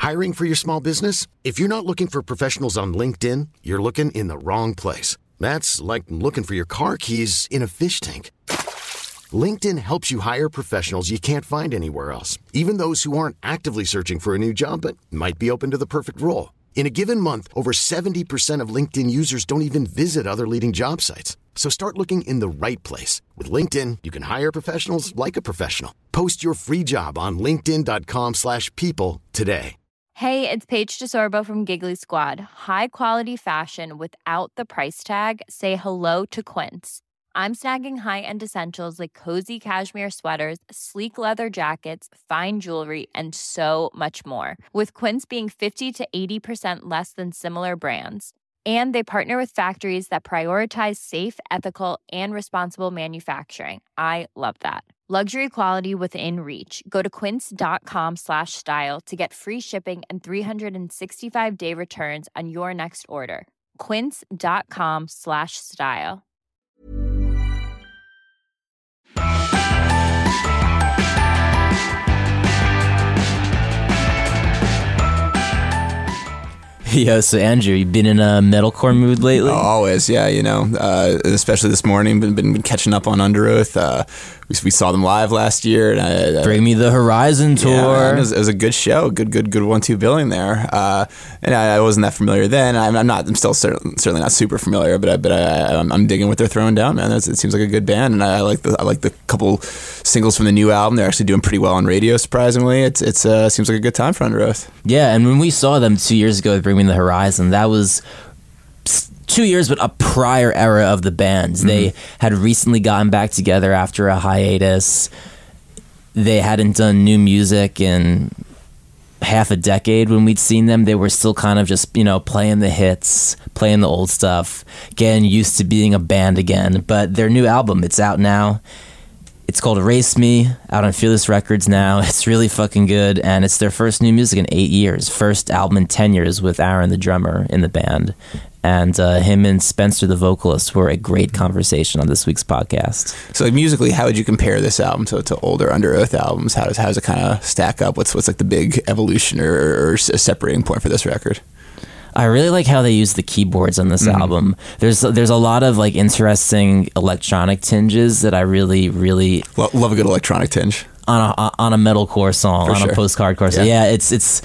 Hiring for your small business? If you're not looking for professionals on LinkedIn, you're looking in the wrong place. That's like looking for your car keys in a fish tank. LinkedIn helps you hire professionals you can't find anywhere else, even those who aren't actively searching for a new job but might be open to the perfect role. In a given month, over 70% of LinkedIn users don't even visit other leading job sites. So start looking in the right place. With LinkedIn, you can hire professionals like a professional. Post your free job on linkedin.com/people today. Hey, it's Paige DeSorbo from Giggly Squad. High quality fashion without the price tag. Say hello to Quince. I'm snagging high-end essentials like cozy cashmere sweaters, sleek leather jackets, fine jewelry, and so much more. With Quince being 50 to 80% less than similar brands. And they partner with factories that prioritize safe, ethical, and responsible manufacturing. I love that. Luxury quality within reach. Go to quince.com/style to get free shipping and 365-day returns on your next order. Quince.com/style. Yo, so Andrew, you been in a metalcore mood lately? Oh, always, yeah. You know, especially this morning. Been catching up on Underoath. We saw them live last year. And Bring Me the Horizon tour. Yeah, it was a good show. Good 1-2 billing there. And I wasn't that familiar then. I'm still certainly not super familiar, but I'm digging what they're throwing down, man. It seems like a good band, and I like the couple singles from the new album. They're actually doing pretty well on radio, surprisingly. It seems like a good time for Underoath. Yeah, and when we saw them 2 years ago with Bring Me the Horizon, that was 2 years, but a prior era of the bands. Mm-hmm. They had recently gotten back together after a hiatus. They hadn't done new music in half a decade when we'd seen them. They were still kind of just, playing the hits, playing the old stuff, getting used to being a band again. But their new album, it's out now. It's called Erase Me, out on Fearless Records now. It's really fucking good, and it's their first new music in 8 years. First album in 10 years with Aaron, the drummer, in the band. And him and Spencer, the vocalist, were a great conversation on this week's podcast. So musically, how would you compare this album to older Underoath albums? How does it kind of stack up? What's like the big evolution or a separating point for this record? I really like how they use the keyboards on this album. There's a lot of like interesting electronic tinges that I really love a good electronic tinge on a metalcore song, a post-hardcore song. Yeah, it's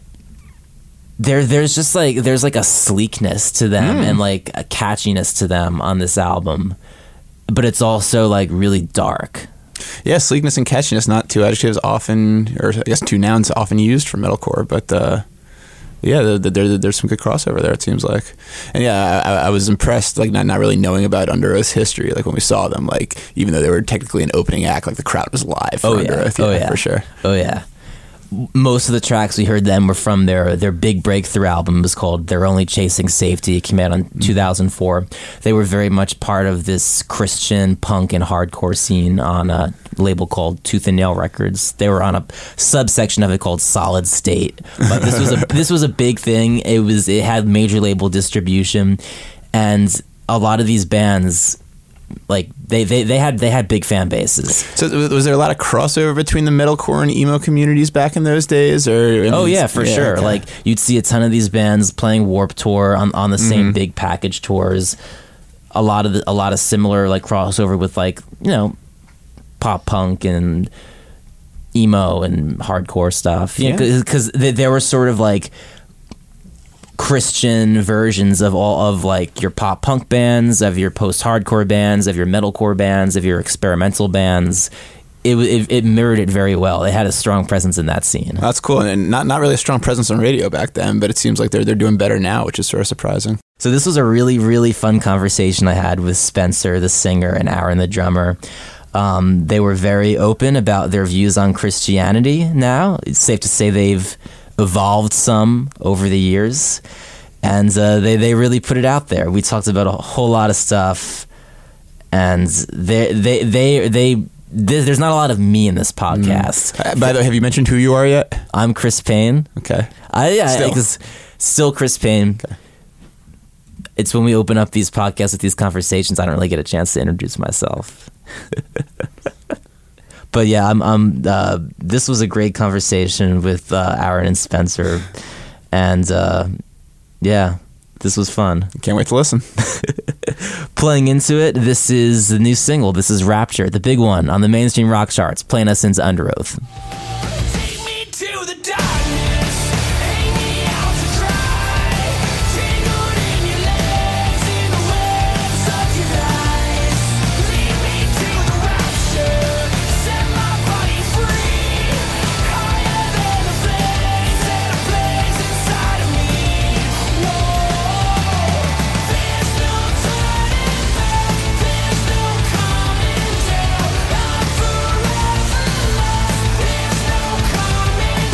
there's just like a sleekness to them and like a catchiness to them on this album, but it's also like really dark. Yeah, sleekness and catchiness, not two adjectives often, or I guess two nouns often used for metalcore, but. Yeah, there's some good crossover there, it seems like. And yeah, I was impressed, like not really knowing about Underoath's history. Like when we saw them, like even though they were technically an opening act, like the crowd was live for Underoath. Yeah, for sure. Oh yeah. Most of the tracks we heard them were from their big breakthrough album. It was called They're Only Chasing Safety. It came out in 2004. They were very much part of this Christian punk and hardcore scene on a label called Tooth and Nail Records. They were on a subsection of it called Solid State. But this was a big thing. It had major label distribution, and a lot of these bands, like they had big fan bases. So was there a lot of crossover between the metalcore and emo communities back in those days? Or for sure. Okay. Like you'd see a ton of these bands playing Warped Tour on the same big package tours. A lot of similar like crossover with like pop punk and emo and hardcore stuff. Because they were sort of like Christian versions of all of like your pop punk bands, of your post-hardcore bands, of your metalcore bands, of your experimental bands. It mirrored it very well. They had a strong presence in that scene. That's cool, and not really a strong presence on radio back then, but it seems like they're doing better now, which is sort of surprising. So this was a really, really fun conversation I had with Spencer, the singer, and Aaron, the drummer. They were very open about their views on Christianity now. It's safe to say they've evolved some over the years, and they really put it out there. We talked about a whole lot of stuff, and there's not a lot of me in this podcast. By the way, have you mentioned who you are yet? I'm Chris Payne. Okay. Still Chris Payne. Okay. It's when we open up these podcasts with these conversations, I don't really get a chance to introduce myself. But yeah, this was a great conversation with Aaron and Spencer, and yeah, this was fun. Can't wait to listen. Playing into it, this is the new single. This is Rapture, the big one on the mainstream rock charts, playing us into Under Oath. Take me to the darkness, hang me out to dry, tangled in your legs, in the webs of your eyes. Lead me to the rapture, set my body free, higher than the flames that are blaze inside of me. Whoa, there's no turning back, there's no coming down. I'm forever lost, there's no coming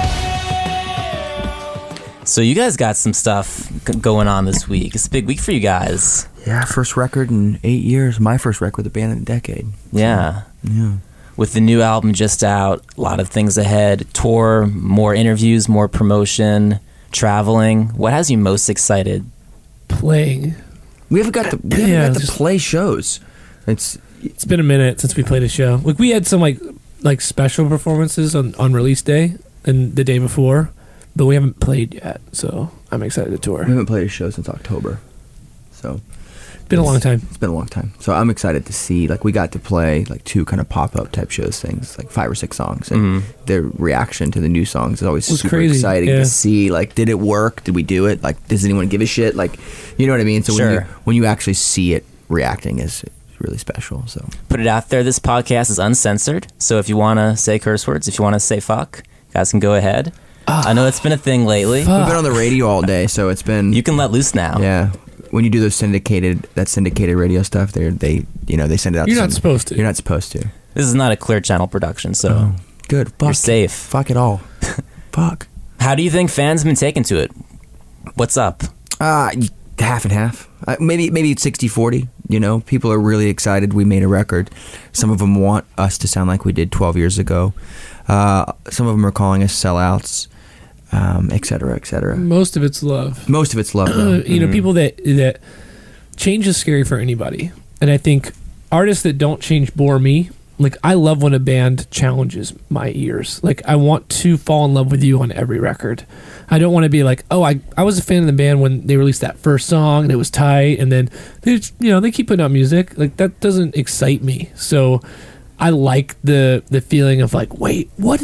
down. So you guys got some stuff going on this week. It's a big week for you guys. Yeah, first record in 8 years. My first record with the band in a decade. Yeah. Yeah. With the new album just out, a lot of things ahead. Tour, more interviews, more promotion, traveling. What has you most excited? Playing. We haven't got to play shows. It's Been a minute since we played a show. Like we had some like special performances on release day and the day before, but we haven't played yet. So I'm excited to tour. we haven't played a show since October. So Been a long time. it's been a long time. So I'm excited to see, like, we got to play like 2 kind of pop-up type shows things, like 5 or 6 songs, and their reaction to the new songs is always Was super crazy, exciting yeah. to see. Like, did it work? Did we do it? Like, does anyone give a shit? Like, you know what I mean? So Sure. when you actually see it reacting is really special. So Put it out there. This podcast is uncensored. So if you want to say curse words, if you want to say fuck, you guys can go ahead. I know it's been a thing lately. Fuck. we've been on the radio all day, so it's been You can let loose now. yeah. When you do those syndicated radio stuff, they send it out. You're to not supposed to. You're not supposed to. This is not a Clear Channel production, so Good. Fuck. you're safe. Fuck it all. Fuck. How do you think fans have been taken to it? What's up? Half and half. Maybe 60-40. You know, people are really excited we made a record. Some of them want us to sound like we did 12 years ago. Some of them are calling us sellouts, et cetera, et cetera. Most of it's love. Most of it's love, though. You know, people that change is scary for anybody, and I think artists that don't change bore me. Like, I love when a band challenges my ears. Like, I want to fall in love with you on every record. I don't want to be like, oh, I was a fan of the band when they released that first song and it was tight, and then they keep putting out music. Like, that doesn't excite me. So I like the feeling of like, wait, what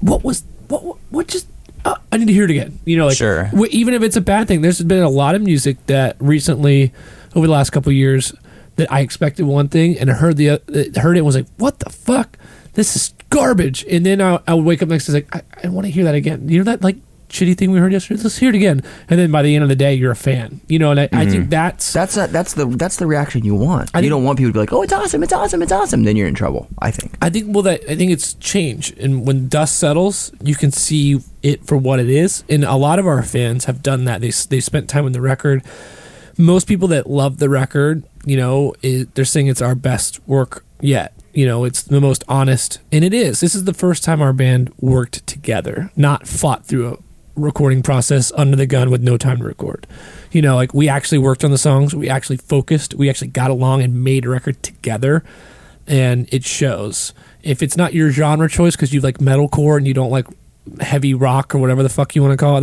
just I need to hear it again. You know, like, Sure. Even if it's a bad thing, there's been a lot of music that recently, over the last couple of years, that I expected one thing and heard it and was like, what the fuck? This is garbage. And then I would wake up next day like, I want to hear that again. You know that like shitty thing we heard yesterday? Let's hear it again. And then by the end of the day, you're a fan. You know, and I think that's the reaction you want. You don't want people to be like, oh, it's awesome, it's awesome, it's awesome. Then you're in trouble, I think. I think it's change, and when dust settles, you can see it for what it is. And a lot of our fans have done that. They spent time on the record. Most people that love the record, you know, they're saying it's our best work yet. You know, it's the most honest, and it is. This is the first time our band worked together, not fought through a recording process under the gun with no time to record. You know, like, we actually worked on the songs, we actually focused, we actually got along and made a record together, and it shows. If it's not your genre choice because you like metalcore and you don't like heavy rock or whatever the fuck you want to call it,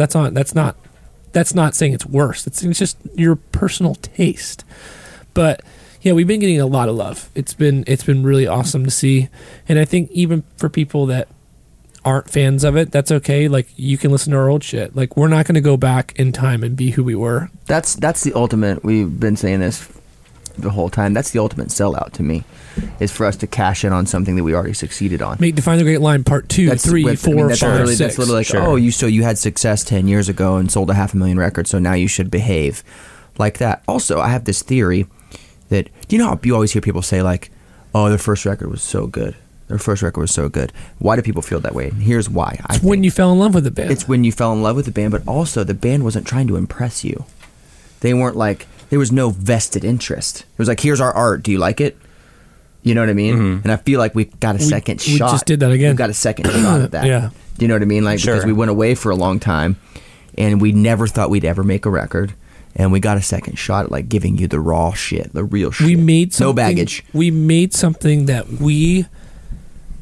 that's not saying it's worse. It's just your personal taste. But yeah, we've been getting a lot of love. It's been really awesome to see. And I think even for people that aren't fans of it, that's okay. Like, you can listen to our old shit. Like, we're not going to go back in time and be who we were. That's the ultimate. We've been saying this the whole time. That's the ultimate sellout to me, is for us to cash in on something that we already succeeded on. Make Define the Great Line Part 2, 3, 4, 5, 6. That's literally like, Sure. oh, you had success 10 years ago and sold 500,000 records, so now you should behave like that. Also, I have this theory that, you know how you always hear people say, like, oh, their first record was so good. Their first record was so good. Why do people feel that way? And here's why. It's when you fell in love with the band. It's when you fell in love with the band, but also the band wasn't trying to impress you. They weren't like, there was no vested interest. It was like, here's our art. Do you like it? You know what I mean? And I feel like we got a second shot. We just did that again. We got a second shot at that. Yeah. Do you know what I mean? Like, Sure. because we went away for a long time, and we never thought we'd ever make a record. And we got a second shot at, like, giving you the raw shit, the real shit. We made something, no baggage. We made something that we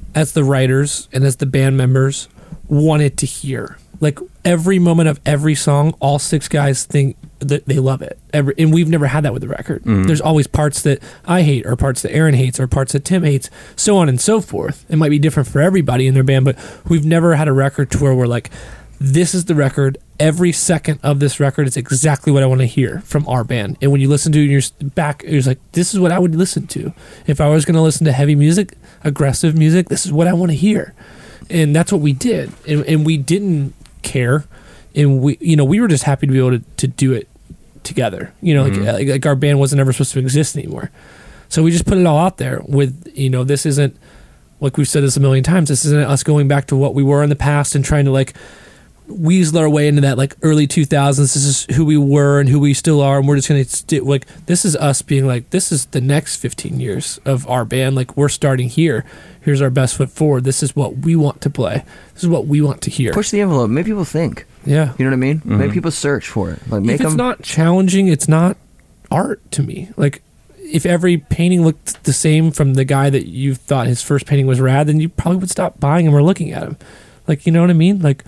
as the writers and as the band members, wanted to hear. Like every moment of every song, all 6 guys think that they love it. And we've never had that with the record. There's always parts that I hate, or parts that Aaron hates, or parts that Tim hates, so on and so forth. It might be different for everybody in their band, but we've never had a record to where we're like, this is the record. Every second of this record is exactly what I want to hear from our band. And when you listen to it, you're back, you're like, this is what I would listen to. If I was going to listen to heavy music, aggressive music, this is what I want to hear. And that's what we did. And we didn't care. And we were just happy to be able to do it together. Like our band wasn't ever supposed to exist anymore. So we just put it all out there with, this isn't, like we've said this a million times, this isn't us going back to what we were in the past and trying to like weasel our way into that like early 2000s. This is who we were and who we still are, and we're just going to like, this is us being like, this is the next 15 years of our band. Like, we're starting here. Here's our best foot forward. This is what we want to play. This is what we want to hear. Push the envelope. Make people think. Yeah. You know what I mean? Make people search for it. Like, make if it's not challenging, it's not art to me. Like, if every painting looked the same from the guy that you thought his first painting was rad, then you probably would stop buying him or looking at him. Like, you know what I mean? Like,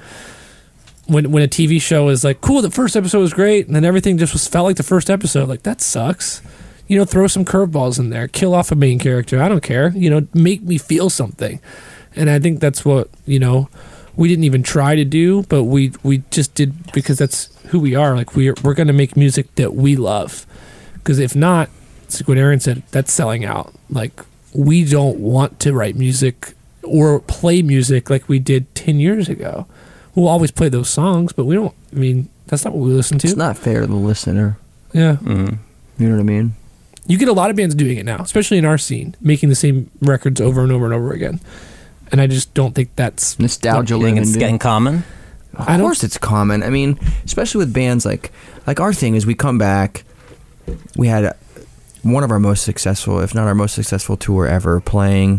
when a TV show is like, cool, the first episode was great, and then everything just felt like the first episode, like, that sucks. Throw some curveballs in there, kill off a main character. I don't care. Make me feel something. And I think that's what, we didn't even try to do, but we just did because that's who we are. Like, we're going to make music that we love. Because if not, it's like what Aaron said, that's selling out. Like, we don't want to write music or play music like we did 10 years ago. We'll always play those songs, but we don't, that's not what we listen to. It's not fair to the listener. Yeah. You know what I mean? You get a lot of bands doing it now, especially in our scene, making the same records over and over and over again. And I just don't think that's nostalgia. You think it's getting common? Of course it's common. Especially with bands like our thing is we come back, we had one of our most successful, if not our most successful tour ever, playing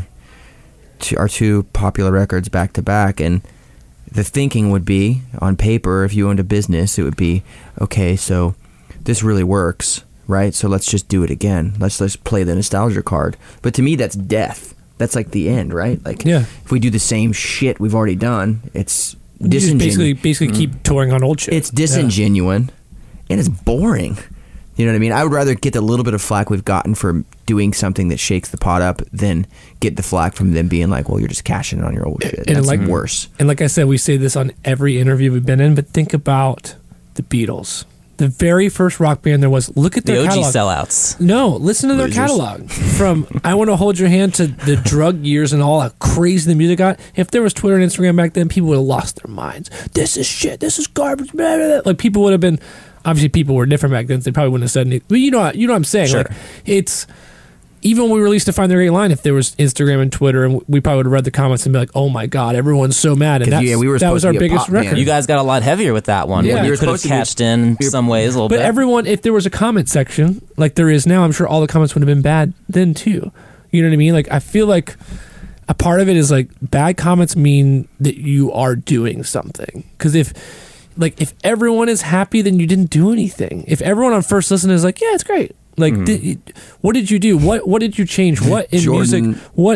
our 2 popular records back to back. And the thinking would be, on paper, if you owned a business, it would be, okay, so this really works, right? So let's just do it again. Let's play the nostalgia card. But to me, that's death. That's like the end, right? Like, if we do the same shit we've already done, it's disingenuous. Basically keep touring on old shit. It's disingenuous, and it's boring. You know what I mean? I would rather get the little bit of flack we've gotten for doing something that shakes the pot up than get the flack from them being like, well, you're just cashing in on your old shit. That's worse. And like I said, we say this on every interview we've been in, but think about the Beatles. The very first rock band there was, look at their the OG catalog. sellouts. No, listen to their catalog. From I Want to Hold Your Hand to the drug years and all how crazy the music got. If there was Twitter and Instagram back then, people would have lost their minds. This is shit. This is garbage. Blah, blah, blah. Like, people would have been... Obviously, people were different back then. So they probably wouldn't have said anything. But you know what I'm saying. Sure. Like, it's... Even when we released Define the Great Line, if there was Instagram and Twitter, and we probably would have read the comments and be like, "Oh my God, everyone's so mad!" And that was our biggest record. You guys got a lot heavier with that one. Yeah. You could have cashed in some ways a little bit. But everyone, if there was a comment section like there is now, I'm sure all the comments would have been bad then too. You know what I mean? Like, I feel like a part of it is like bad comments mean that you are doing something. Because if everyone is happy, then you didn't do anything. If everyone on first listen is like, "Yeah, it's great." Like, what did you do? What did you change? What in music? What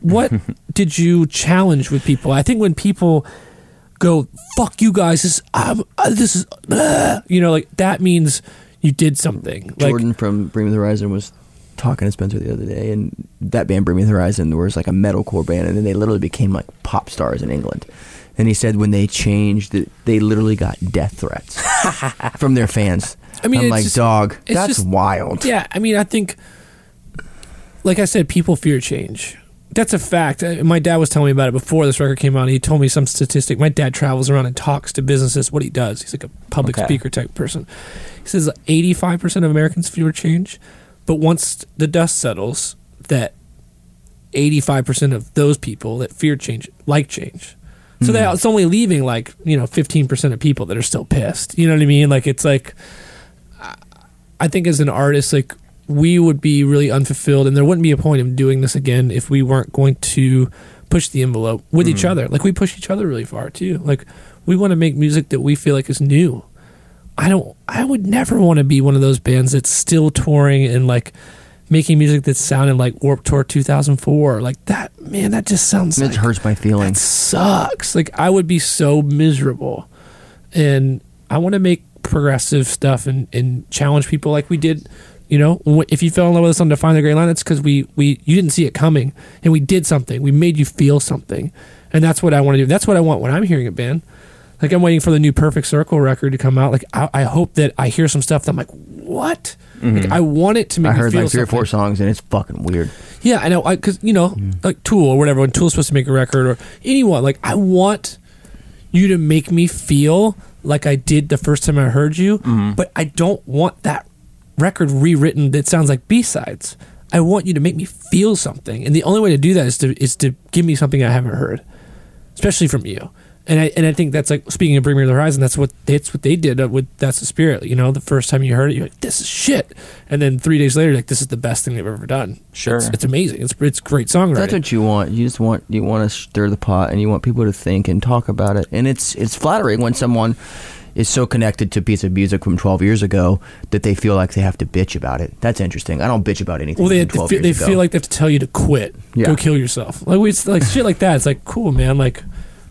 did you challenge with people? I think when people go, "Fuck you guys," this is like, that means you did something. Jordan from Bring Me the Horizon was talking to Spencer the other day, and that band Bring Me the Horizon was like a metalcore band, and then they literally became like pop stars in England. And he said when they changed, they literally got death threats from their fans. I'm like, dog, that's wild. Yeah, I think, like I said, people fear change. That's a fact. My dad was telling me about it before this record came out. He told me some statistic. My dad travels around and talks to businesses. What he does, he's like a public speaker type person. He says 85% of Americans fear change, but once the dust settles, that 85% of those people that fear change like change. So that it's only leaving 15% of people that are still pissed. You know what I mean? Like, it's like, I think as an artist, like, we would be really unfulfilled, and there wouldn't be a point of doing this again if we weren't going to push the envelope with each other. Like, we push each other really far too. Like, we want to make music that we feel like is new. I would never want to be one of those bands that's still touring and like making music that sounded like Warped Tour 2004. Like that, man, that just sounds It like hurts my that feelings. sucks. Like I would be so miserable. And I want to make progressive stuff and challenge people like we did. You know, if you fell in love with us on Define the Great Line, it's because you didn't see it coming, and we did something. We made you feel something, and that's what I want to do. That's what I want when I'm hearing a band. Like I'm waiting for the new Perfect Circle record to come out. Like I hope that I hear some stuff that I'm like, what? Like I want it to make I me heard feel like 3 or 4 something. songs, and it's fucking weird. Yeah, I know. Because like Tool or whatever, when Tool's supposed to make a record or anyone, like I want you to make me feel like I did the first time I heard you, but I don't want that record rewritten that sounds like B-sides. I want you to make me feel something, and the only way to do that is to give me something I haven't heard, especially from you. And I think that's like, speaking of Bring Me to the Horizon, that's what they did with That's the Spirit. You know, the first time you heard it, you're like, this is shit, and then 3 days later, you're like, this is the best thing they've ever done. Sure. It's amazing. It's great songwriting. That's what you want. You just want to stir the pot, and you want people to think and talk about it. And it's flattering when someone is so connected to a piece of music from 12 years ago that they feel like they have to bitch about it. That's interesting. I don't bitch about anything. Well, they from 12 years they ago. feel like they have to tell you to quit, Yeah. go kill yourself. Like it's like shit like that. It's like, cool, man. Like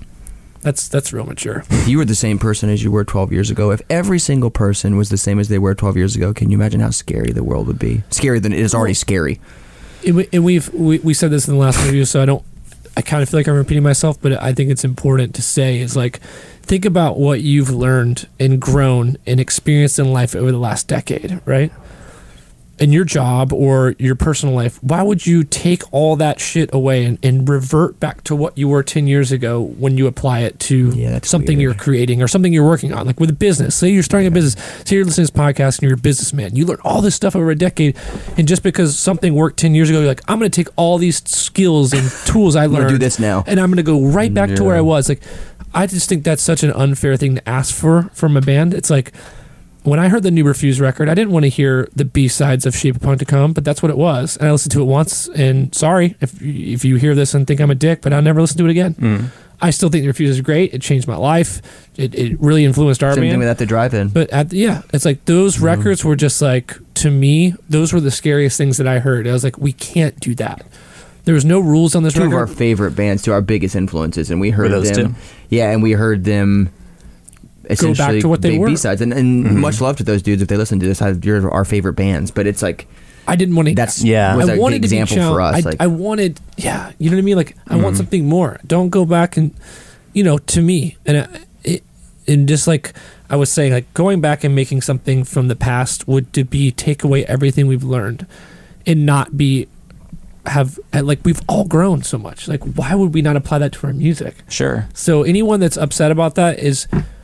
that's real mature. If you were the same person as you were 12 years ago, if every single person was the same as they were 12 years ago, can you imagine how scary the world would be? Scarier than it is already scary. And we said this in the last interview, so I kind of feel like I'm repeating myself, but I think it's important to say is like, think about what you've learned and grown and experienced in life over the last decade, right? In your job or your personal life, why would you take all that shit away and revert back to what you were 10 years ago when you apply it to that's something weird. you're creating or something you're working on? Like with a business, say you're starting a business, say you're listening to this podcast and you're a businessman. You learn all this stuff over a decade, and just because something worked 10 years ago, you're like, I'm going to take all these skills and tools I gonna learned do this now. and I'm going to go right back to where Yeah. I was. Like, I just think that's such an unfair thing to ask for from a band. It's like, when I heard the new Refuse record, I didn't want to hear the B-sides of Shape of Punk to Come, but that's what it was. And I listened to it once, and sorry if you hear this and think I'm a dick, but I'll never listen to it again. I still think the Refuse is great. It changed my life. It really influenced our Same thing band. with At the Drive-In. But it's like those records were just like, to me, those were the scariest things that I heard. I was like, we can't do that. There was no rules on this Two of our record. favorite bands, two of our biggest influences, and we heard Were those them. two? Yeah, and we heard them essentially to what they big were. B-sides. And much love to those dudes if they listen to this. You're our favorite bands, but it's like I didn't want to. that's Yeah. was I a wanted good to be example challenged. for us. I, like I wanted, you know what I mean? Like, I want something more. Don't go back and, to me. And just like I was saying, like going back and making something from the past would to be take away everything we've learned and not like we've all grown so much. Like, why would we not apply that to our music? Sure. So anyone that's upset about that is,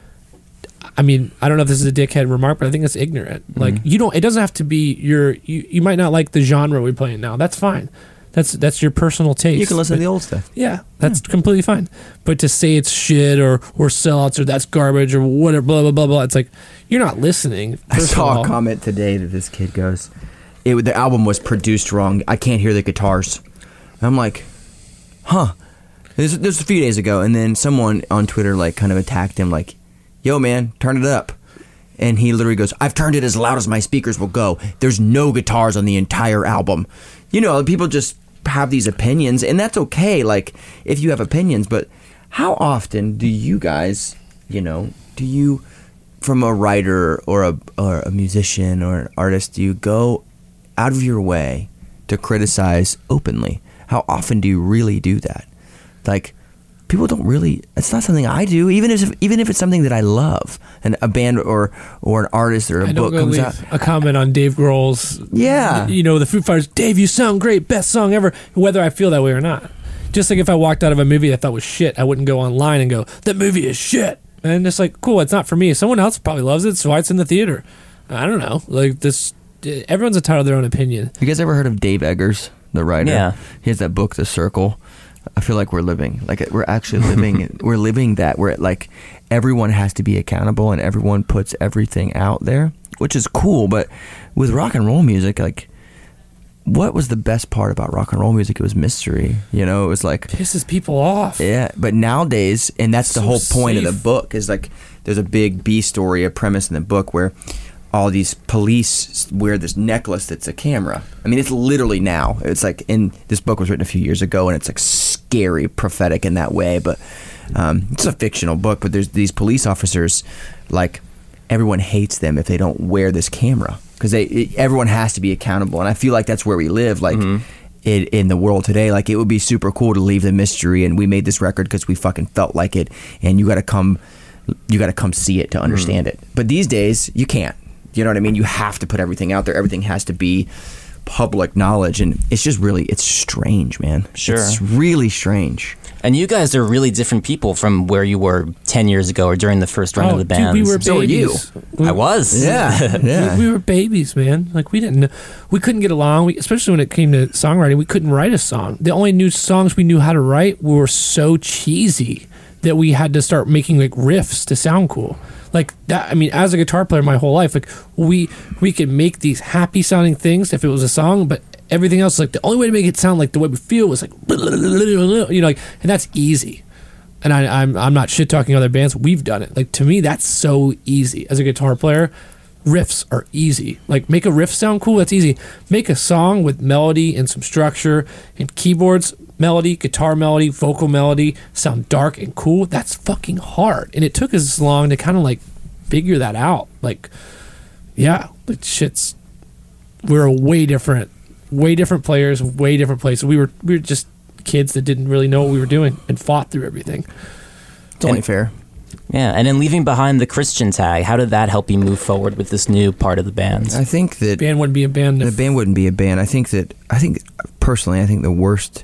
I mean, I don't know if this is a dickhead remark, but I think it's ignorant. Like, it doesn't have to be you might not like the genre we play in now. That's fine. That's your personal taste. you can listen But- to the old stuff. Yeah, that's completely fine. But to say it's shit or sellouts or that's garbage or whatever, blah, blah, blah, blah, it's like, you're not listening. I first of saw all. a comment today that this kid goes, the album was produced wrong. I can't hear the guitars. And I'm like, huh. This was a few days ago, and then someone on Twitter like kind of attacked him like, yo man, turn it up. And he literally goes, I've turned it as loud as my speakers will go. There's no guitars on the entire album. People just have these opinions, and that's okay, like, if you have opinions, but how often do you guys, from a writer or a musician or an artist, do you go out of your way to criticize openly? How often do you really do that? Like, people don't really. It's not something I do, even if it's something that I love, and a band or an artist or a I don't book go comes leave out. a comment on Dave Grohl's. Yeah. The Foo Fighters. Dave, you sound great. Best song ever. Whether I feel that way or not. Just like if I walked out of a movie I thought was shit, I wouldn't go online and go, that movie is shit. And it's like, cool, it's not for me. Someone else probably loves it, so why it's in the theater. I don't know. Like this, everyone's entitled to their own opinion. You guys ever heard of Dave Eggers, the writer? Yeah. He has that book, The Circle. I feel like we're actually living, we're living that, where like everyone has to be accountable and everyone puts everything out there, which is cool. But with rock and roll music, like, what was the best part about rock and roll music? It was mystery. It was like, Pisses people off. yeah. But nowadays, and that's the So whole point of the safe. book, is like there's a big B story, a premise in the book where all these police wear this necklace that's a camera. I mean, it's literally now. It's like, in this book was written a few years ago, and it's like scary, prophetic in that way. But it's a fictional book. But there's these police officers, like, everyone hates them if they don't wear this camera, because everyone has to be accountable. And I feel like that's where we live. Like. In the world today, like, it would be super cool to leave the mystery, and we made this record because we fucking felt like it, and you got to come see it to understand it. But these days you can't, you know what I mean? You have to put everything out there. Everything has to be public knowledge, and it's just really, it's strange, man. Sure. It's really strange. And you guys are really different people from where you were 10 years ago or during the first run of the band. Dude, we were So are you. babies. I was. Yeah. We were babies, man. Like, we couldn't get along. Especially when it came to songwriting, we couldn't write a song. The only new songs we knew how to write were so cheesy that we had to start making like riffs to sound cool. Like that. I mean, as a guitar player, my whole life, like we could make these happy sounding things if it was a song, but everything else, like, the only way to make it sound like the way we feel was like, you know, like, and that's easy. And I'm not shit talking other bands. We've done it. Like, to me, that's so easy. As a guitar player, riffs are easy. Like, make a riff sound cool, that's easy. Make a song with melody and some structure and keyboards, melody, guitar melody, vocal melody, sound dark and cool. That's fucking hard. And it took us this long to kind of like figure that out. Like, yeah, like, we're way different players, way different places. We were just kids that didn't really know what we were doing and fought through everything. It's only fair. Yeah, and in leaving behind the Christian tag, how did that help you move forward with this new part of the band? I think that The band wouldn't be a band. the band wouldn't be a band. I think personally, the worst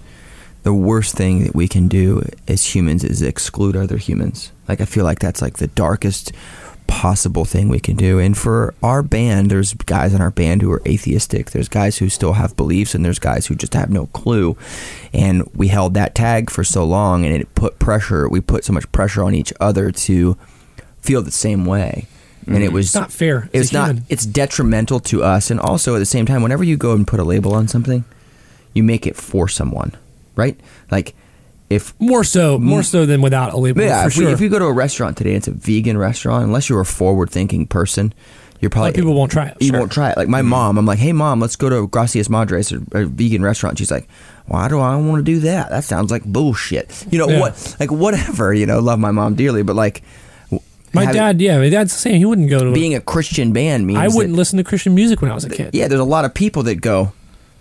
thing that we can do as humans is exclude other humans. Like, I feel like that's like the darkest possible thing we can do. And for our band, there's guys in our band who are atheistic. There's guys who still have beliefs, and there's guys who just have no clue. And we held that tag for so long, and it put pressure. We put so much pressure on each other to feel the same way. And it was It's not fair. It's not. human. It's detrimental to us. And also, at the same time, whenever you go and put a label on something, you make it for someone, right? Like, if more so than without a label. yeah, for if, sure. if you go to a restaurant today, it's a vegan restaurant. Unless you're a forward-thinking person, you're a probably lot of people won't try it. You won't try it. Like my mom, I'm like, hey mom, let's go to Gracias Madres, a vegan restaurant. She's like, why do I want to do that? That sounds like bullshit. You know Yeah. what? Like whatever. You know, love my mom dearly, but like, My having- dad's the same. He wouldn't go to. being a Christian band means I wouldn't that- listen to Christian music when I was a kid. Yeah, there's a lot of people that go,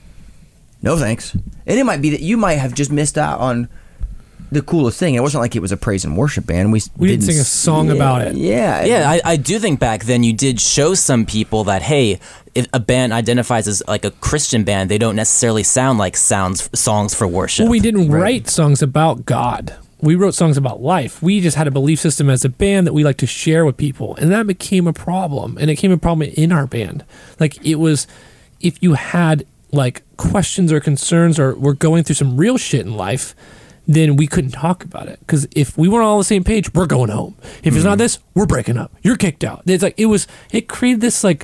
no thanks. And it might be that you might have just missed out on the coolest thing. It wasn't like it was a praise and worship band. We didn't sing a song about it. Yeah. Yeah, I do think back then you did show some people that, hey, if a band identifies as like a Christian band, they don't necessarily sound like songs for worship. Well, we didn't write songs about God. We wrote songs about life. We just had a belief system as a band that we like to share with people. And that became a problem. And it became a problem in our band. Like, it was, if you had like questions or concerns or were going through some real shit in life, then we couldn't talk about it. Because if we weren't all on the same page, we're going home. If it's not this, we're breaking up. You're kicked out. It's like, it created this like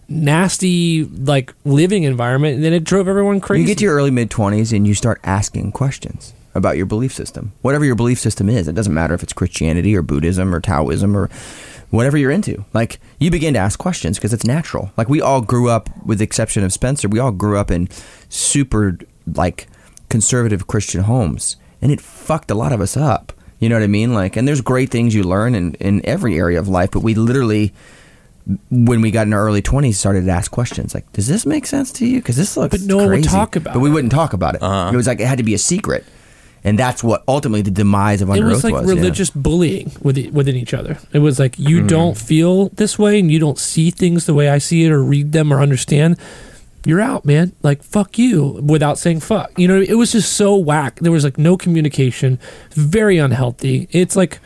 nasty like living environment, and then it drove everyone crazy. You get to your early mid-20s and you start asking questions about your belief system. Whatever your belief system is, it doesn't matter if it's Christianity or Buddhism or Taoism or whatever you're into. Like, you begin to ask questions because it's natural. Like, we all grew up, with the exception of Spencer, we all grew up in super like conservative Christian homes, and it fucked a lot of us up. You know what I mean? Like, and there's great things you learn in every area of life, but we literally, when we got in our early 20s, started to ask questions like, does this make sense to you? Because this looks But no one would crazy. talk about But we it. wouldn't talk about it. It was like, it had to be a secret. And that's what ultimately the demise of It Under was Oath like was. religious bullying within each other. It was like, you don't feel this way and you don't see things the way I see it or read them or understand. You're out, man. Like, fuck you, without saying fuck. You know, it was just so whack. There was like no communication, very unhealthy. It's like,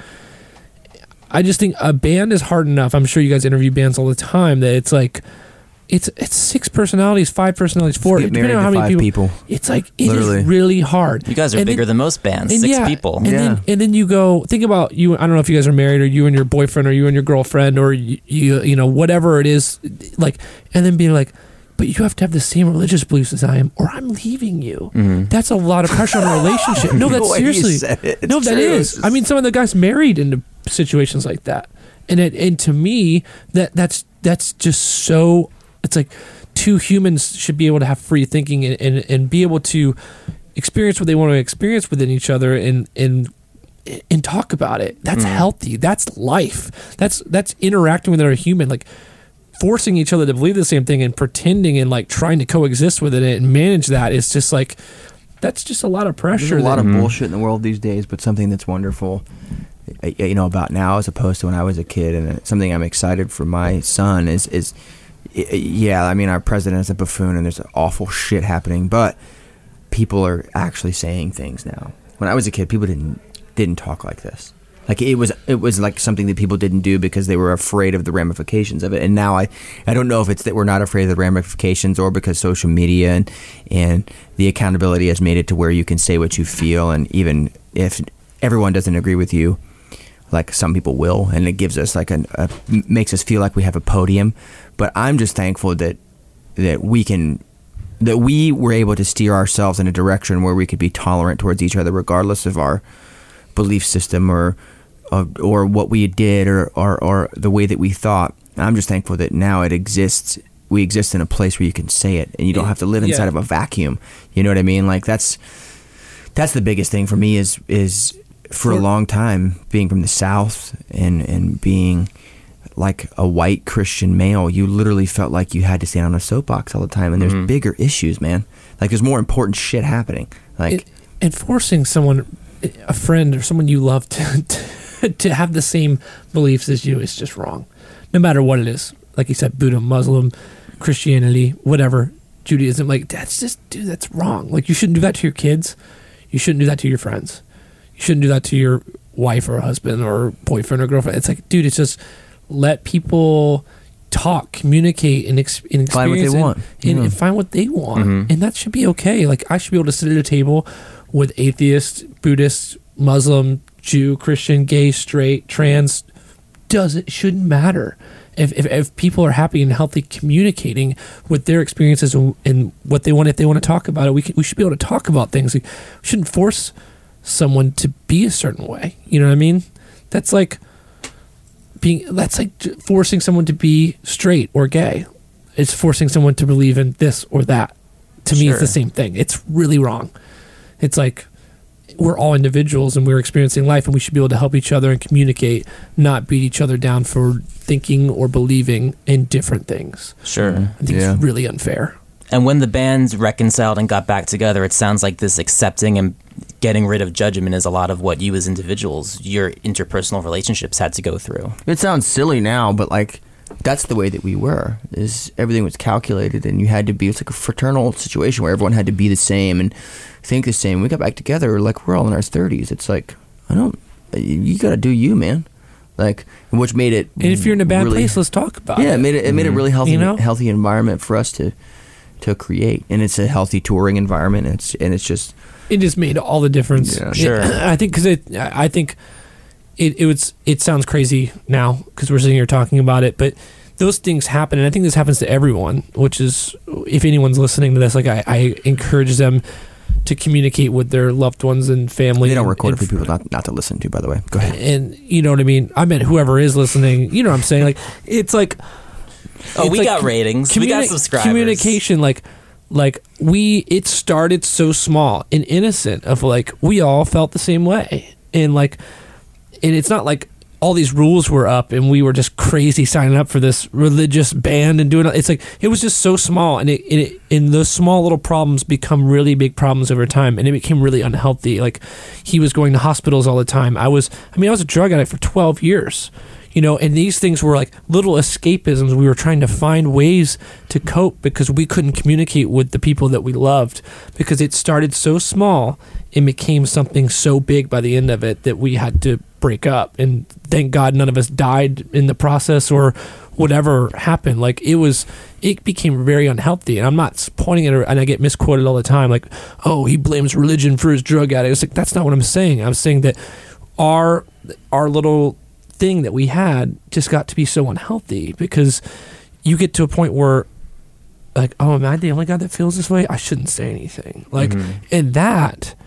I just think a band is hard enough. I'm sure you guys interview bands all the time, that it's like, it's 6 personalities, 5 personalities, 4, Get depending married on how to many 5 people. people. It's like, it Literally. is really hard. You guys are And bigger then- than most bands, and 6 yeah, people. And then you go, think about you. I don't know if you guys are married, or you and your boyfriend, or you and your girlfriend, or you know, whatever it is, like, and then being like, but you have to have the same religious beliefs as I am, or I'm leaving you. That's a lot of pressure on a relationship. No, that's The way you seriously. said it, it's No, that true. is. I mean, some of the guys married into situations like that, And to me, that's just so. It's like two humans should be able to have free thinking and be able to experience what they want to experience within each other and talk about it. That's healthy. That's life. That's interacting with another human. Like forcing each other to believe the same thing and pretending and like trying to coexist with it and manage that is just like, that's just a lot of pressure. There's a lot of bullshit in the world these days, but something that's wonderful, about now as opposed to when I was a kid, and something I'm excited for my son is I mean, our president is a buffoon and there's awful shit happening, but people are actually saying things now. When I was a kid, people didn't talk like this. Like it was like something that people didn't do because they were afraid of the ramifications of it. And now I don't know if it's that we're not afraid of the ramifications or because social media and the accountability has made it to where you can say what you feel, and even if everyone doesn't agree with you, like some people will, and it gives us like makes us feel like we have a podium. But I'm just thankful that we were able to steer ourselves in a direction where we could be tolerant towards each other regardless of our belief system or what we did or the way that we thought. I'm just thankful that now it exists. We exist in a place where you can say it and you don't have to live inside of a vacuum. You know what I mean? Like that's the biggest thing for me is for a long time being from the South and being like a white Christian male, you literally felt like you had to stand on a soapbox all the time. And there's bigger issues, man. Like there's more important shit happening. Like and forcing someone, a friend or someone you love to have the same beliefs as you is just wrong, no matter what it is. Like you said, Buddha, Muslim, Christianity, whatever, Judaism. Like that's wrong. Like you shouldn't do that to your kids. You shouldn't do that to your friends. You shouldn't do that to your wife or husband or boyfriend or girlfriend. It's like, dude, it's just let people talk, communicate, and experience find what they want, and find what they want, and that should be okay. Like I should be able to sit at a table with atheist, Buddhist, Muslim, Jew, Christian, gay, straight, trans. Shouldn't matter. If people are happy and healthy communicating with their experiences and what they want, if they want to talk about it, we should be able to talk about things. We shouldn't force someone to be a certain way. You know what I mean? That's like forcing someone to be straight or gay. It's forcing someone to believe in this or that. To me, it's the same thing. It's really wrong. It's like we're all individuals and we're experiencing life, and we should be able to help each other and communicate, not beat each other down for thinking or believing in different things. Sure. I think it's really unfair. And when the bands reconciled and got back together, it sounds like this accepting and getting rid of judgment is a lot of what you as individuals, your interpersonal relationships had to go through. It sounds silly now, but like that's the way that we were. Is everything was calculated, and you had to be. It's like a fraternal situation where everyone had to be the same and think the same. We got back together, like we're all in our 30s. It's like you got to do you, man. Like, which made it. And if you're in a bad place, let's talk about it. Yeah, it made a really healthy environment for us to create, and it's a healthy touring environment. It's just. It just made all the difference. Yeah. Sure. I think it sounds crazy now because we're sitting here talking about it, but those things happen, and I think this happens to everyone. Which is, if anyone's listening to this, like I encourage them to communicate with their loved ones and family. They don't record it for people not to listen to. By the way, go ahead. And you know what I mean. I meant whoever is listening. You know what I'm saying? Like it's like. Oh, we got ratings. We got subscribers. Communication, it started so small and innocent of like we all felt the same way, and it's not like all these rules were up and we were just crazy signing up for this religious band and doing it. It's like it was just so small, and and those small little problems become really big problems over time, and it became really unhealthy. Like he was going to hospitals all the time. I was a drug addict for 12 years. And these things were like little escapisms. We were trying to find ways to cope because we couldn't communicate with the people that we loved, because it started so small and became something so big by the end of it that we had to break up. And thank God none of us died in the process or whatever happened. Like it became very unhealthy. And I'm not pointing at it, and I get misquoted all the time. Like, oh, he blames religion for his drug addict. It's like, that's not what I'm saying. I'm saying that our little thing that we had just got to be so unhealthy, because you get to a point where like, oh, am I the only guy that feels this way? I shouldn't say anything. Like, and that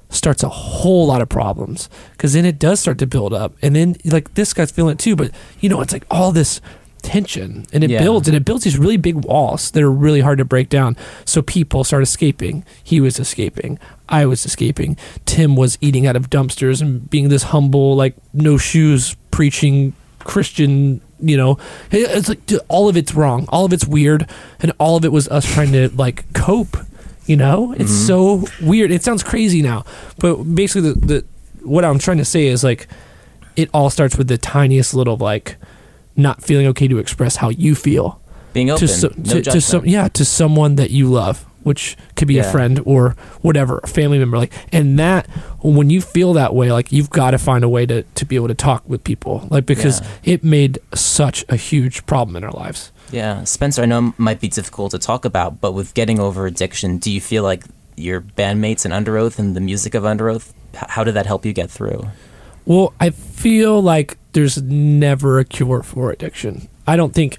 starts a whole lot of problems, because then it does start to build up, and then like this guy's feeling it too, but it's like all this tension, and it builds these really big walls that are really hard to break down. So people start escaping. He was escaping, I was escaping, Tim was eating out of dumpsters and being this humble, like no shoes preaching Christian. It's like, dude, all of it's wrong, all of it's weird, and all of it was us trying to like cope. It's so weird. It sounds crazy now, but basically the what I'm trying to say is like it all starts with the tiniest little like not feeling okay to express how you feel, being open, to someone that you love, which could be a friend or whatever, a family member, like, and that when you feel that way, like you've got to find a way to be able to talk with people, like, because it made such a huge problem in our lives. Yeah, Spencer, I know it might be difficult to talk about, but with getting over addiction, do you feel like your bandmates in Under Oath and the music of Under Oath, how did that help you get through? Well, I feel like there's never a cure for addiction. I think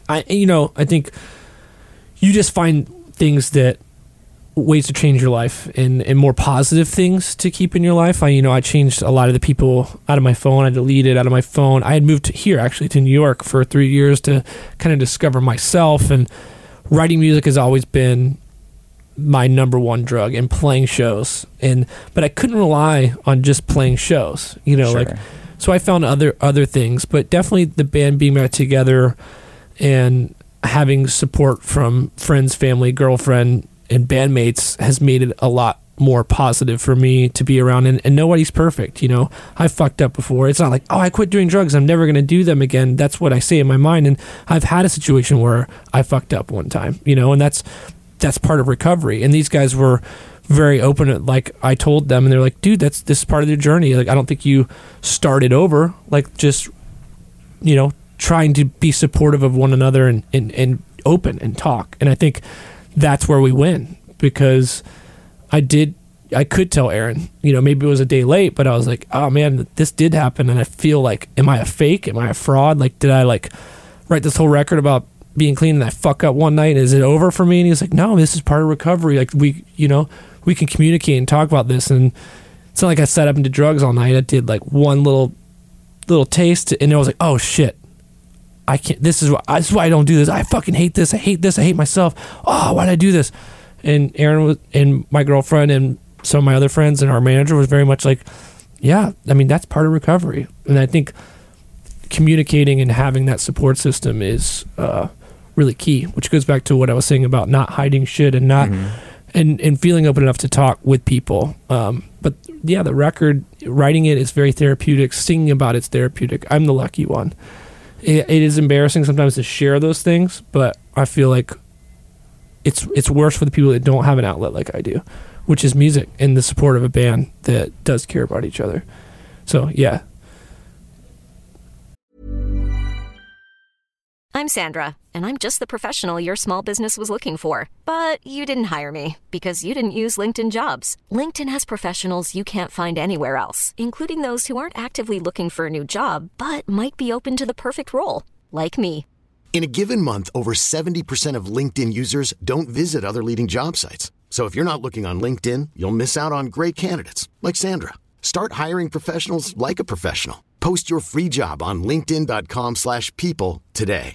you just find things ways to change your life and more positive things to keep in your life. I changed a lot of the people out of my phone. I deleted out of my phone. I had moved to New York for 3 years to kind of discover myself, and writing music has always been my number one drug, and playing shows. But I couldn't rely on just playing shows, so I found other things, but definitely the band being back together and having support from friends, family, girlfriend, and bandmates has made it a lot more positive for me to be around. And nobody's perfect. I fucked up before. It's not like, I quit doing drugs, I'm never going to do them again. That's what I say in my mind. And I've had a situation where I fucked up one time, and that's part of recovery. And these guys were very open. Like, I told them, and they're like, dude, this is part of their journey. Like, I don't think you started over. Like, just, trying to be supportive of one another and open and talk. And I think that's where we win, because I could tell Aaron, maybe it was a day late, but I was like, oh man, this did happen. And I feel like, am I a fake? Am I a fraud? Like, did I like write this whole record about being clean and I fuck up one night? Is it over for me? And he's like, no, this is part of recovery. Like, we can communicate and talk about this. And it's not like I sat up and did drugs all night. I did like one little taste, and I was like, oh shit, I can't. This is why I don't do this. I fucking hate this. I hate this. I hate myself. Oh, why did I do this? And Aaron and my girlfriend and some of my other friends and our manager was very much like, yeah, I mean, that's part of recovery. And I think communicating and having that support system is really key, which goes back to what I was saying about not hiding shit and not and feeling open enough to talk with people. But yeah, the record, writing it is very therapeutic. Singing about it's therapeutic. I'm the lucky one. It is embarrassing sometimes to share those things, but I feel like it's worse for the people that don't have an outlet like I do, which is music and the support of a band that does care about each other. So yeah. I'm Sandra, and I'm just the professional your small business was looking for. But you didn't hire me because you didn't use LinkedIn Jobs. LinkedIn has professionals you can't find anywhere else, including those who aren't actively looking for a new job, but might be open to the perfect role, like me. In a given month, over 70% of LinkedIn users don't visit other leading job sites. So if you're not looking on LinkedIn, you'll miss out on great candidates like Sandra. Start hiring professionals like a professional. Post your free job on linkedin.com/people today.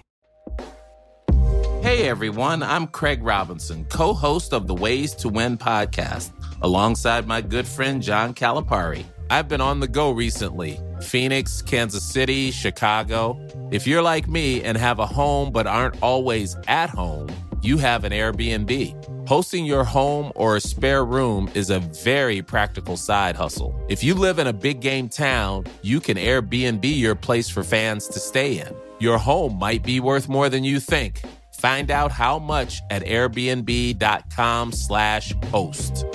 Hey everyone, I'm Craig Robinson, co-host of the Ways to Win podcast, alongside my good friend John Calipari. I've been on the go recently. Phoenix, Kansas City, Chicago. If you're like me and have a home but aren't always at home, you have an Airbnb. Hosting your home or a spare room is a very practical side hustle. If you live in a big game town, you can Airbnb your place for fans to stay in. Your home might be worth more than you think. Find out how much at airbnb.com/host.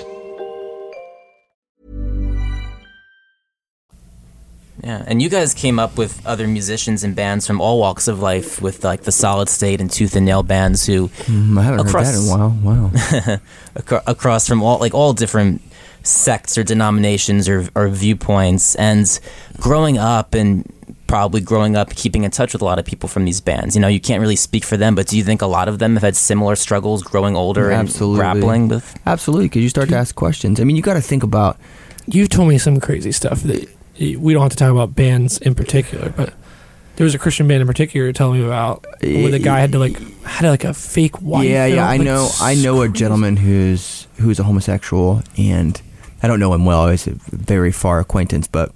Yeah, and you guys came up with other musicians and bands from all walks of life, with like the Solid State and Tooth and Nail bands who I haven't heard that in a while. Wow. across from all different sects or denominations or viewpoints, and growing up keeping in touch with a lot of people from these bands. You can't really speak for them, but do you think a lot of them have had similar struggles growing older and grappling with? Absolutely, because you start to ask questions. I mean, you got to think about You've told me some crazy stuff that we don't have to talk about bands in particular, but there was a Christian band in particular you're telling me about where the guy had a fake wife. Yeah, I know a gentleman who's a homosexual, and I don't know him well. It's a very far acquaintance, but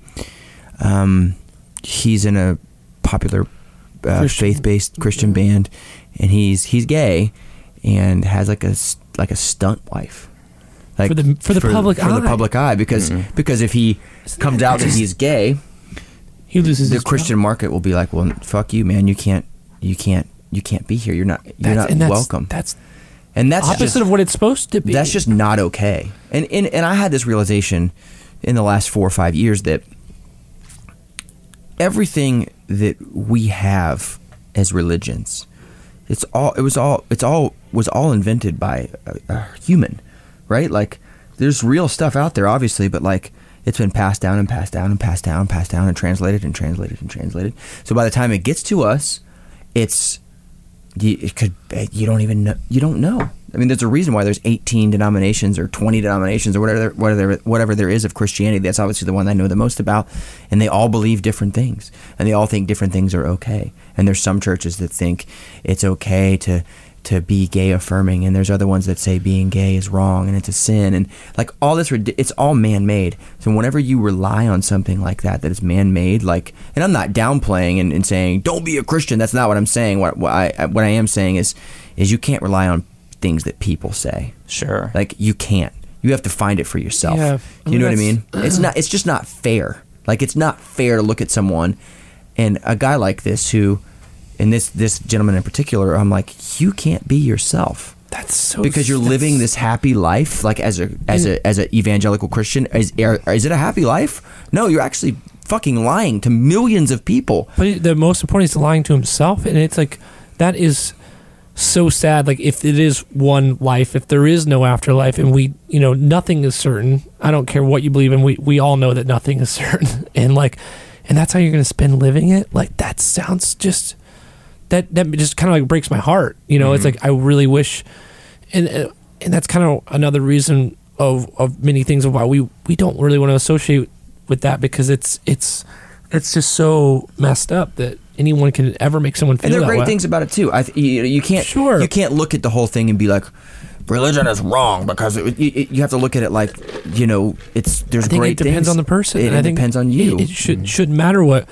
he's in a popular faith-based Christian band, and he's gay and has like a stunt wife. Like for the public eye, because if he comes out that he's gay, he loses the his Christian job. market will be like, well, fuck you, man. You can't be here. You're not welcome. That's opposite just, of what it's supposed to be. That's just not okay. And I had this realization in the last 4 or 5 years that everything that we have as religions, was all invented by a human, right? Like, there's real stuff out there, obviously, but like, it's been passed down and passed down and passed down and passed down and translated and translated and translated. So by the time it gets to us, you don't know. I mean, there's a reason why there's 18 denominations or 20 denominations or whatever there is of Christianity. That's obviously the one I know the most about, and they all believe different things, and they all think different things are okay. And there's some churches that think it's okay to be gay affirming, and there's other ones that say being gay is wrong and it's a sin, and like all this, it's all man-made. So whenever you rely on something like that is man-made, like, and I'm not downplaying and saying don't be a Christian. That's not what I'm saying. What I am saying is you can't rely on things that people say. Sure. Like, you can't. You have to find it for yourself. Yeah, you know what I mean? It's just not fair. Like, it's not fair to look at someone, and a guy like this who, and this gentleman in particular, I'm like, you can't be yourself. That's so, because you're living this happy life, like as a evangelical Christian. Is it a happy life? No, you're actually fucking lying to millions of people. But the most important is lying to himself, and it's like, that is so sad. Like, if it is one life, if there is no afterlife, and we, nothing is certain. I don't care what you believe in. We all know that nothing is certain, and that's how you're going to spend living it. Like, that sounds just. That just kind of like breaks my heart. It's like, I really wish, and that's kind of another reason of many things of why we don't really want to associate with that, because it's just so messed up that anyone can ever make someone feel that way. And there are great things about it too. You can't look at the whole thing and be like, religion is wrong, because you have to look at it like, there's I think great it depends things. on the person. It depends on you. It shouldn't matter what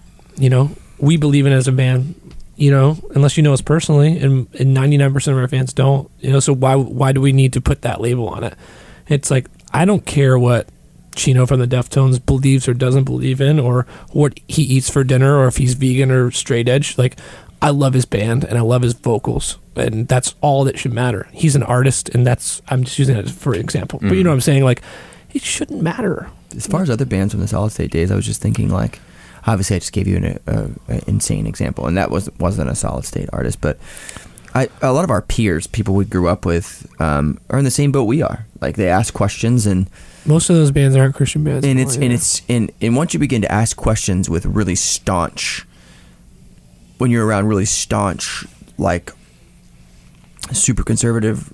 we believe in as a band. Unless you know us personally, and 99% of our fans don't. So why do we need to put that label on it? It's like, I don't care what Chino from the Deftones believes or doesn't believe in, or what he eats for dinner, or if he's vegan or straight edge. Like, I love his band and I love his vocals, and that's all that should matter. He's an artist, and I'm just using it for example. But you know what I'm saying? Like, it shouldn't matter. As far as other bands from the Solid State days, I was just thinking, like, obviously I just gave you an insane example, and that wasn't a Solid State artist, but a lot of our peers, people we grew up with, are in the same boat we are. Like, they ask questions, and most of those bands aren't Christian bands. And once you begin to ask questions with really staunch, when you're around really staunch, like, super conservative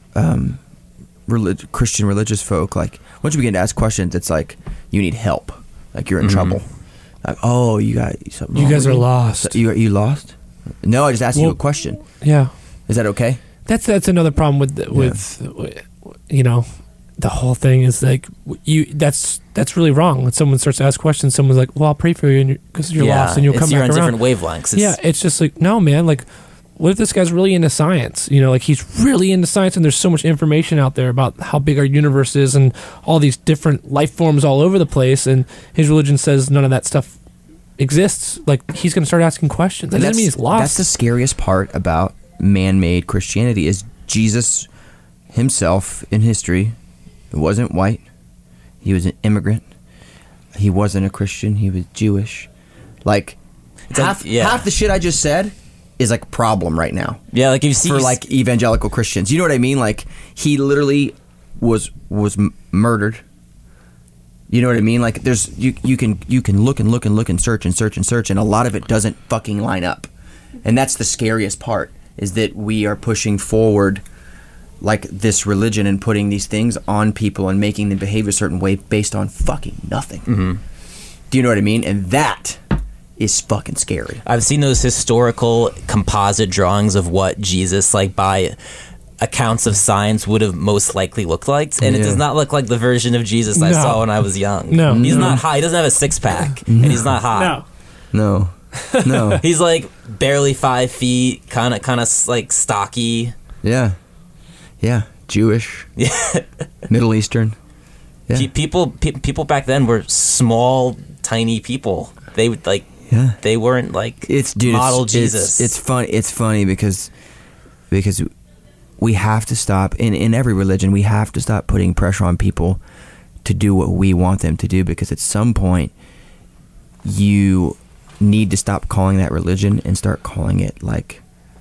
Christian religious folk, like, once you begin to ask questions, it's like you need help, like you're in trouble. Like, oh, you guys are lost. You lost? No, I just asked you a question. Yeah. Is that okay? That's another problem with the whole thing is like, that's really wrong. When someone starts to ask questions, someone's like, well, I'll pray for you because you're lost, and you'll come back around. You're on different wavelengths. It's just like, no, man, like, what if this guy's really into science? Like, he's really into science, and there's so much information out there about how big our universe is and all these different life forms all over the place, and his religion says none of that stuff exists. Like, he's going to start asking questions. That doesn't mean he's lost. That's the scariest part about man-made Christianity, is Jesus himself in history wasn't white. He was an immigrant. He wasn't a Christian. He was Jewish. Like, half the shit I just said is like a problem right now. Yeah, like, if you see for like evangelical Christians, you know what I mean? Like, he literally was murdered. You know what I mean? Like, there's you can look and search and a lot of it doesn't fucking line up. And that's the scariest part, is that we are pushing forward like this religion and putting these things on people and making them behave a certain way based on fucking nothing. Mm-hmm. Do you know what I mean? And that is fucking scary. I've seen those historical composite drawings of what Jesus, like by accounts of science, would have most likely looked like, and it does not look like the version of Jesus I saw when I was young. No. He's not high. He doesn't have a six-pack, and he's not hot. No. No. He's like barely 5 feet, kind of like stocky. Yeah. Jewish. Yeah. Middle Eastern. Yeah. People back then were small, tiny people. They would like. Yeah. They weren't like model Jesus. It's funny because we have to stop in every religion. We have to stop putting pressure on people to do what we want them to do, because at some point you need to stop calling that religion and start calling it like,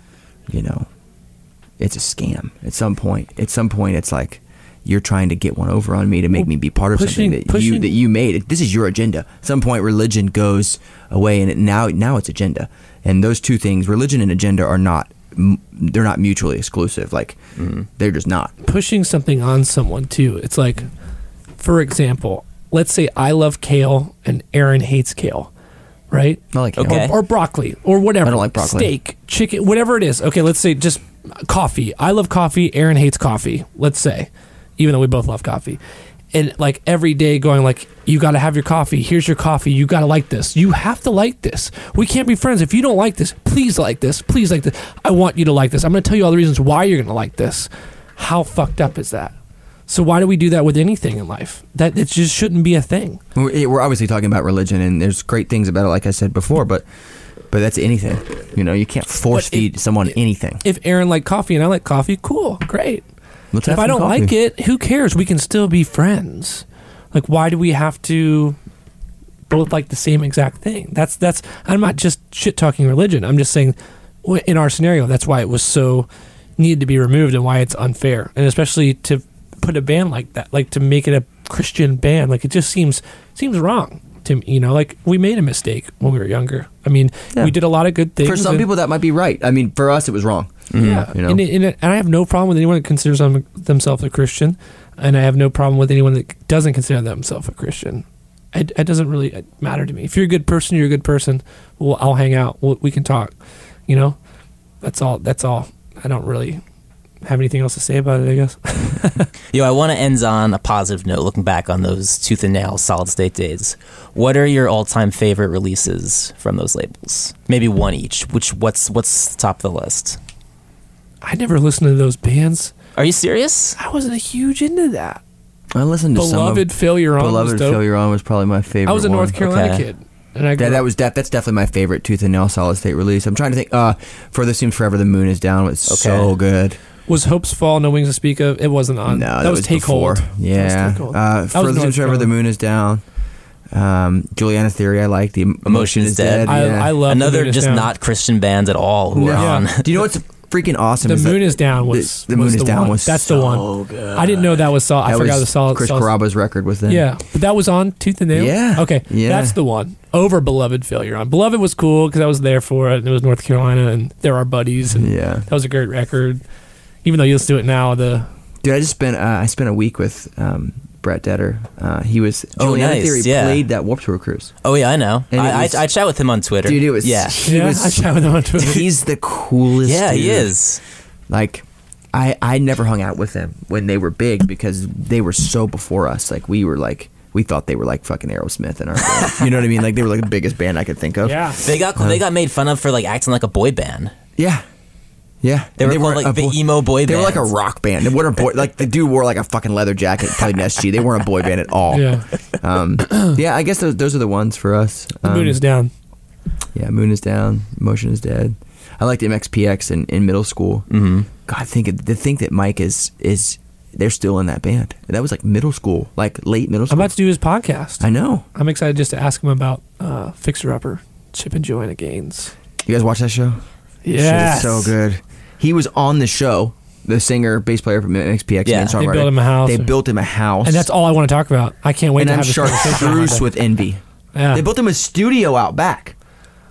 it's a scam. At some point it's like you're trying to get one over on me to make me be part of something that you made. This is your agenda. At some point religion goes away, and now it's agenda. And those two things, religion and agenda, they're not mutually exclusive. Like they're just not. Pushing something on someone too. It's like, for example, let's say I love kale and Aaron hates kale, right? I like kale. Okay. Or broccoli or whatever. I don't like broccoli. Steak, chicken, whatever it is. Okay, let's say just coffee. I love coffee. Aaron hates coffee. Let's say, even though we both love coffee. And like every day going like, you got to have your coffee. Here's your coffee. You got to like this. You have to like this. We can't be friends if you don't like this. Please like this. Please like this. I want you to like this. I'm going to tell you all the reasons why you're going to like this. How fucked up is that? So why do we do that with anything in life? That it just shouldn't be a thing. We're obviously talking about religion, and there's great things about it, like I said before, but that's anything. You can't force feed someone anything. If Aaron liked coffee and I like coffee, cool, great. Let's If have I some don't coffee. like it, who cares? We can still be friends. Like, why do we have to both like the same exact thing? That's. I'm not just shit talking religion. I'm just saying, in our scenario, that's why it was so needed to be removed and why it's unfair, and especially to put a band like that, like to make it a Christian band, like it just seems wrong to me. Like we made a mistake when we were younger. I mean, we did a lot of good things. For some people, that might be right. I mean, for us, it was wrong. Yeah, and I have no problem with anyone that considers themselves a Christian, and I have no problem with anyone that doesn't consider themselves a Christian. It doesn't really matter to me. If you're a good person, you're a good person. Well, I'll hang out. We can talk. That's all. I don't really have anything else to say about it, I guess. I want to end on a positive note, looking back on those Tooth and Nail Solid State days. What are your all-time favorite releases from those labels? Maybe one each. What's top of the list? I never listened to those bands. Are you serious? I wasn't huge into that. I listened to Beloved Failure On. Beloved Failure On was probably my favorite. I was a one. North Carolina Okay. kid, and I That's definitely my favorite Tooth and Nail Solid State release. I'm trying to think. Further Seems Forever, The Moon Is Down was so good. Was Hopes Fall, No Wings to Speak Of? It wasn't on. No, that was Take before. Hold. Yeah. That was Take Hold. Further Seems Forever, The Moon Is Down. Juliana Theory, I like. The Emotion Is Dead. I love another The Moon Is just Down. not Christian bands at all who are on. Do you know what's freaking awesome? The is Moon that Is Down was The Moon was Is the Down one. was That's so the one. good. I didn't know that was solid. I forgot the solid. Chris solid- Caraba's record was then. Yeah, but that was on Tooth and Nail. Yeah. Okay. Yeah. That's the one. Over Beloved Failure On. Beloved was cool because I was there for it. And it was North Carolina, and they're our buddies. And Yeah. that was a great record. Even though you listen to it now, Dude, I spent a week with Brett Detter. He was Juliana nice, Theory yeah. played that Warped Tour cruise. Oh yeah, I know. And it I was- chat with him on Twitter. Dude, it was yeah. I chat with them on Twitter. He's the coolest. Yeah, he dude. is. Like, I never hung out with them when they were big because they were so before us. Like we thought they were like fucking Aerosmith in our band. You know what I mean? Like they were like the biggest band I could think of. Yeah. They got made fun of for like acting like a boy band. Yeah. Yeah. They were called weren't like a the emo boy They band. were like a rock band. They weren't a boy. Like the dude wore like a fucking leather jacket, played an SG. They weren't a boy band at all. Yeah. Yeah, I guess those are the ones for us. The Moon Is Down. Yeah, Moon Is Down, Emotion Is Dead. I liked MXPX in middle school. Mm-hmm. God, to think that Mike is they're still in that band. And that was like middle school, like late middle I'm school. about to do his podcast. I know. I'm excited just to ask him about Fixer Upper, Chip and Joanna Gaines. You guys watch that show? Yeah. Shit, it's so good. He was on the show, the singer, bass player from MXPX, Yeah. and They songwriter. built him a house. They built him a house. And that's all I want to talk about. I can't wait And to I'm have this conversation. chartreuse with envy. Yeah. They built him a studio out back.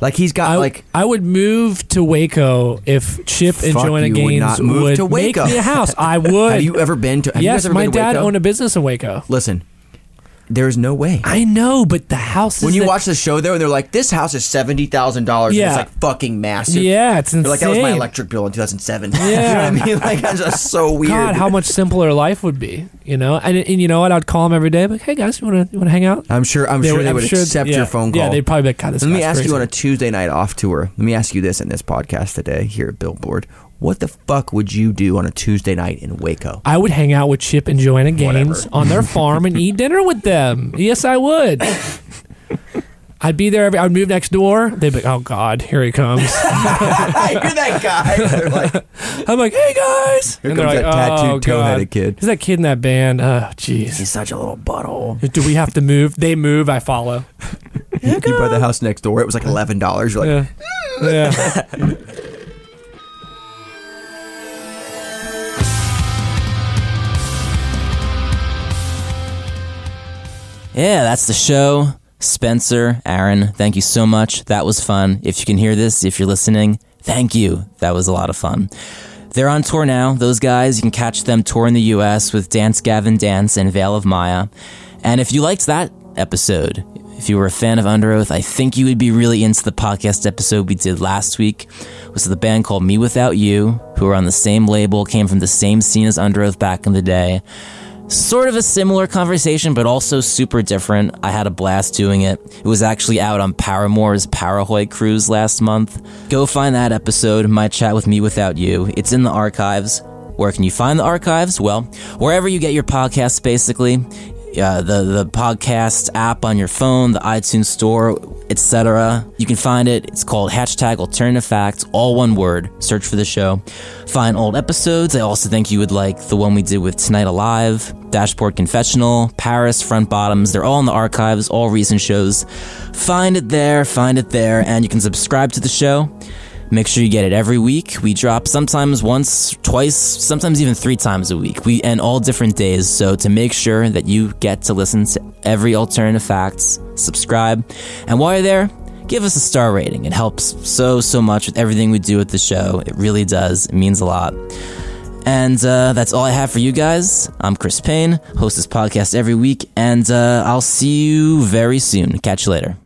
Like he's got I would move to Waco if Chip and Fuck, Joanna you would Gaines not move to make Waco. me a house. I would. Have you ever been to? Have you Yes, guys ever my been to dad Waco? owned a business in Waco. Listen, there's no way. I know, but the house. When you watch the show there, and they're like, "This house is $70,000." Yeah. It's like fucking massive. Yeah, it's insane. They're like, that was my electric bill in 2007. Yeah. You know what I mean? Like, that's just so weird. God, how much simpler life would be, you know? And you know what? I'd call them every day, like, "Hey guys, you want to hang out?" I'm sure they would accept your phone call. Yeah, they'd probably be like, "God, this Let me guy's ask crazy." you on a Tuesday night off tour. Let me ask you this in this podcast today here at Billboard. What the fuck would you do on a Tuesday night in Waco? I would hang out with Chip and Joanna Gaines on their farm and eat dinner with them. Yes, I would. I'd be there. I'd move next door. They'd be like, "Oh God, here he comes." You're that guy. They're like, I'm like, "Hey guys!" here And comes they're that like, tattooed, God. toe-headed kid. Who's that kid in that band? Oh, jeez. He's such a little butthole. Do we have to move? They move. I follow. You buy the house next door. It was like $11. You're like, Yeah. Yeah, that's the show. Spencer, Aaron, thank you so much. That was fun. If you can hear this, if you're listening, thank you. That was a lot of fun. They're on tour now. Those guys, you can catch them touring the U.S. with Dance Gavin Dance and Veil of Maya. And if you liked that episode, if you were a fan of Under Oath, I think you would be really into the podcast episode we did last week. It was the band called Me Without You, who are on the same label, came from the same scene as Under Oath back in the day. Sort of a similar conversation, but also super different. I had a blast doing it. It was actually out on Paramore's Parahoy cruise last month. Go find that episode, my chat with Me Without You. It's in the archives. Where can you find the archives? Well, wherever you get your podcasts, basically. The podcast app on your phone, the iTunes store, etc. You can find it. It's called #Alternative Facts, all one word. Search for the show. Find old episodes. I also think you would like the one we did with Tonight Alive, Dashboard Confessional, Paris, Front Bottoms. They're all in the archives, all recent shows. Find it there, and you can subscribe to the show. Make sure you get it every week. We drop sometimes once, twice, sometimes even 3 times a week. And all different days. So to make sure that you get to listen to every Alternative Facts, subscribe. And while you're there, give us a star rating. It helps so much with everything we do with the show. It really does. It means a lot. And that's all I have for you guys. I'm Chris Payne, host this podcast every week. And I'll see you very soon. Catch you later.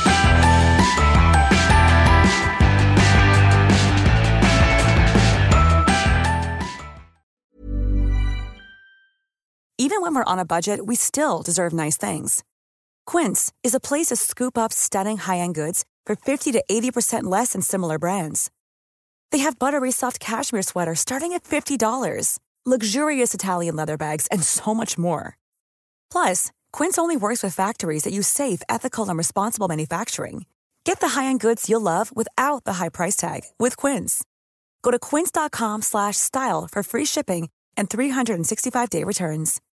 Even when we're on a budget, we still deserve nice things. Quince is a place to scoop up stunning high-end goods for 50 to 80% less than similar brands. They have buttery soft cashmere sweaters starting at $50, luxurious Italian leather bags, and so much more. Plus, Quince only works with factories that use safe, ethical, and responsible manufacturing. Get the high-end goods you'll love without the high price tag with Quince. Go to quince.com/style for free shipping and 365-day returns.